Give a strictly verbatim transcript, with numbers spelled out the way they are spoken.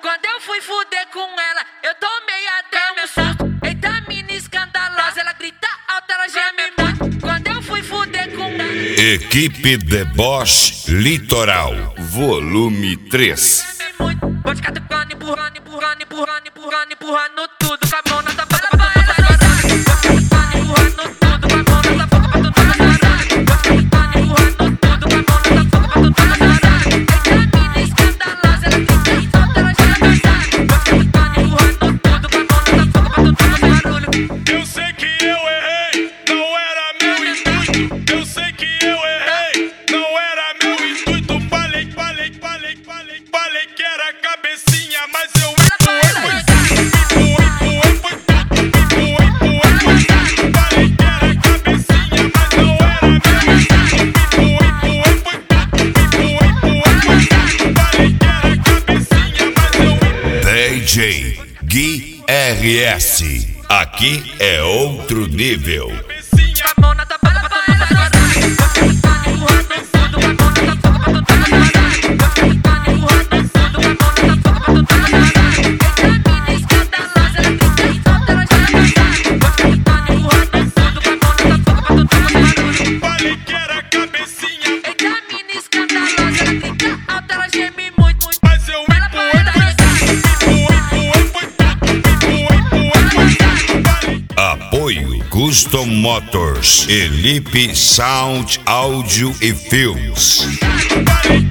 Quando eu fui fuder com ela, eu tomei até meu susto. Eita, mina escandalosa, ela grita alto, ela geme muito. Quando eu fui fuder com ela. Equipe Deboche Litoral, volume três. Pode ficar tocando, empurrando, empurrando, empurrando, empurrando, empurrando tudo com a mão na tabela pra tu não chorar. Empurrando tudo com a mão na boca pra tu não chorar. Empurrando tudo com a mão na boca pra tu não chorar. Eita, mina escandalosa, ela grita alto, ela já vai dançar. Empurrando tudo com a mão na boca pra tu não fazer barulho. Eu sei que eu errei, não era meu intuito. Eu sei que eu errei, não era meu intuito. Falei, falei, falei, falei, falei que era cabecinha, mas eu empurrei, empurrei, empurrei, empurrei, empurrei. Falei que era cabecinha, mas não era meu intuito. Empurrei, empurrei, empurrei, empurrei. Falei que era cabecinha, mas eu empurrei. D J Gui R S, aqui é outro nível. Com a mão na tabela pra tu não chorar. Empurrando tudo com a mão na boca pra tu não chorar. Empurrando tudo com a mão na boca pra tu não chorar. Eita, mina escandalosa, ela grita alto, ela já vai dançar. Empurrando tudo com a mão na boca pra tu não fazer barulho. Falei que era cabecinha, Eita, mina escandalosa, ela grita alto, ela geme muito. mas eu empurrei, empurrei, empurrei, empurrei. Falei Apoio Custom Motors, Elipe Sound, Áudio e Filmes. Falei